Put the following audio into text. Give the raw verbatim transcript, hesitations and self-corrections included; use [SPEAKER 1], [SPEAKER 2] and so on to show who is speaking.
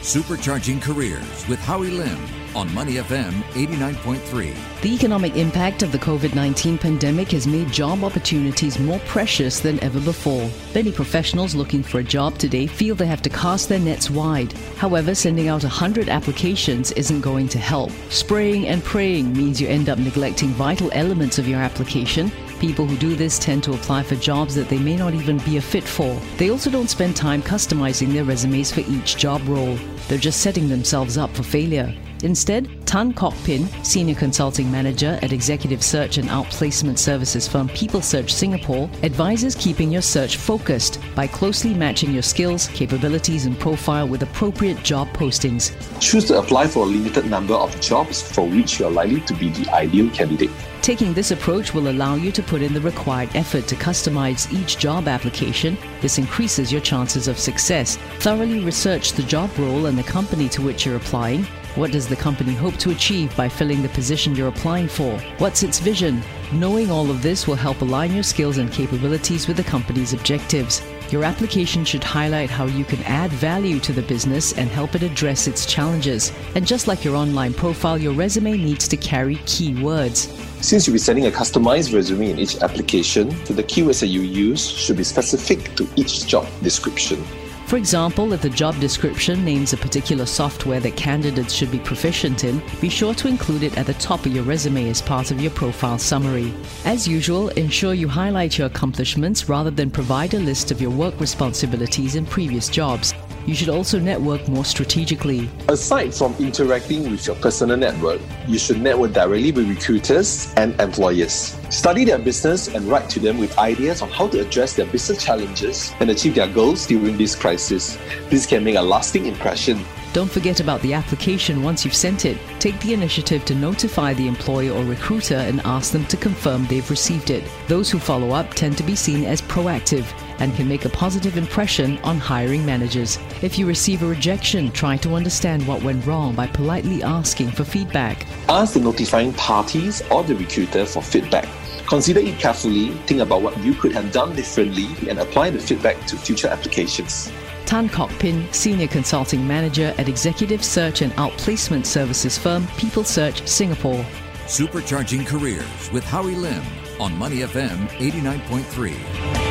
[SPEAKER 1] Supercharging Careers with Howie Lim on Money F M eighty-nine point three.
[SPEAKER 2] The economic impact of the COVID nineteen pandemic has made job opportunities more precious than ever before. Many professionals looking for a job today feel they have to cast their nets wide. However, sending out one hundred applications isn't going to help. Spraying and praying means you end up neglecting vital elements of your application. People who do this tend to apply for jobs that they may not even be a fit for. They also don't spend time customizing their resumes for each job role. They're just setting themselves up for failure. Instead, Tan Kok Pin, Senior Consulting Manager at executive search and outplacement services firm PeopleSearch Singapore, advises keeping your search focused by closely matching your skills, capabilities and profile with appropriate job postings.
[SPEAKER 3] Choose to apply for a limited number of jobs for which you are likely to be the ideal candidate.
[SPEAKER 2] Taking this approach will allow you to put in the required effort to customize each job application. This increases your chances of success. Thoroughly research the job role and the company to which you're applying. What does the company hope to achieve by filling the position you're applying for? What's its vision? Knowing all of this will help align your skills and capabilities with the company's objectives. Your application should highlight how you can add value to the business and help it address its challenges. And just like your online profile, your resume needs to carry keywords.
[SPEAKER 3] Since you'll be sending a customized resume in each application, the keywords that you use should be specific to each job description.
[SPEAKER 2] For example, if the job description names a particular software that candidates should be proficient in, be sure to include it at the top of your resume as part of your profile summary. As usual, ensure you highlight your accomplishments rather than provide a list of your work responsibilities in previous jobs. You should also network more strategically.
[SPEAKER 3] Aside from interacting with your personal network, you should network directly with recruiters and employers. Study their business and write to them with ideas on how to address their business challenges and achieve their goals during this crisis. This can make a lasting impression.
[SPEAKER 2] Don't forget about the application once you've sent it. Take the initiative to notify the employer or recruiter and ask them to confirm they've received it. Those who follow up tend to be seen as proactive and can make a positive impression on hiring managers. If you receive a rejection, try to understand what went wrong by politely asking for feedback.
[SPEAKER 3] Ask the notifying parties or the recruiter for feedback. Consider it carefully, think about what you could have done differently, and apply the feedback to future applications.
[SPEAKER 2] Tan Kok Pin, Senior Consulting Manager at executive search and outplacement services firm PeopleSearch Singapore.
[SPEAKER 1] Supercharging Careers with Howie Lim on Money F M eighty-nine point three.